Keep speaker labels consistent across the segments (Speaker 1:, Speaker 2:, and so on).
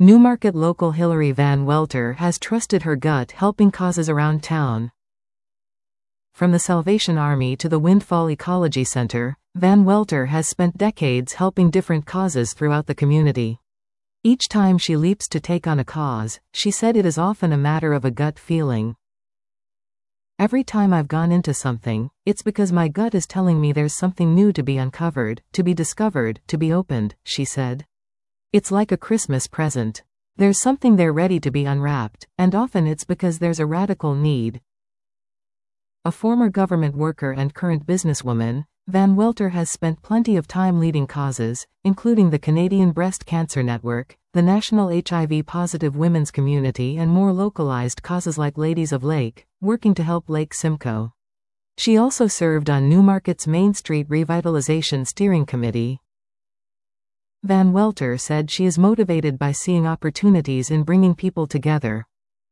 Speaker 1: Newmarket local Hilary Van Welter has trusted her gut helping causes around town. From the Salvation Army to the Windfall Ecology Center, Van Welter has spent decades helping different causes throughout the community. Each time she leaps to take on a cause, she said it is often a matter of a gut feeling. Every time I've gone into something, it's because my gut is telling me there's something new to be uncovered, to be discovered, to be opened, she said. It's like a Christmas present. There's something there ready to be unwrapped, and often it's because there's a radical need. A former government worker and current businesswoman, Van Welter has spent plenty of time leading causes, including the Canadian Breast Cancer Network, the National HIV-Positive Women's Community and more localized causes like Ladies of Lake, working to help Lake Simcoe. She also served on Newmarket's Main Street Revitalization Steering Committee. Van Welter said she is motivated by seeing opportunities in bringing people together.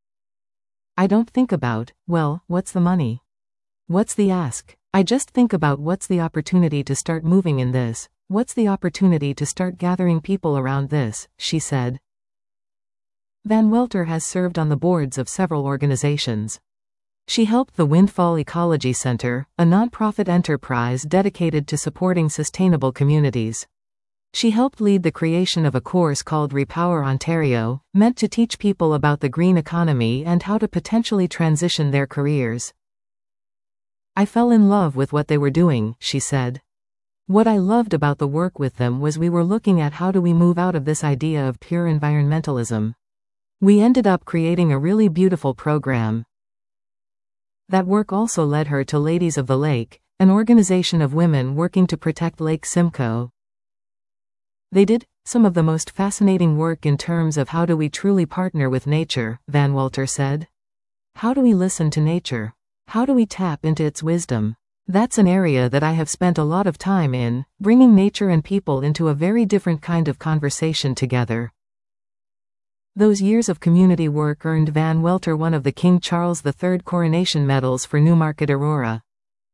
Speaker 1: I don't think about, well, what's the money? What's the ask? I just think about what's the opportunity to start moving in this, what's the opportunity to start gathering people around this, she said. Van Welter has served on the boards of several organizations. She helped the Windfall Ecology Center, a nonprofit enterprise dedicated to supporting sustainable communities. She helped lead the creation of a course called Repower Ontario, meant to teach people about the green economy and how to potentially transition their careers. I fell in love with what they were doing, she said. What I loved about the work with them was we were looking at how do we move out of this idea of pure environmentalism. We ended up creating a really beautiful program. That work also led her to Ladies of the Lake, an organization of women working to protect Lake Simcoe. They did some of the most fascinating work in terms of how do we truly partner with nature, Van Welter said. How do we listen to nature? How do we tap into its wisdom? That's an area that I have spent a lot of time in, bringing nature and people into a very different kind of conversation together. Those years of community work earned Van Welter one of the King Charles III Coronation Medals for Newmarket Aurora.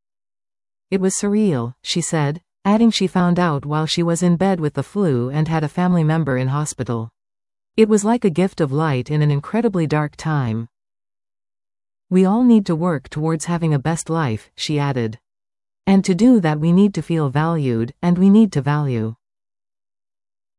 Speaker 1: It was surreal, she said, adding she found out while she was in bed with the flu and had a family member in hospital. It was like a gift of light in an incredibly dark time. We all need to work towards having a best life, she added. And to do that we need to feel valued, and we need to value.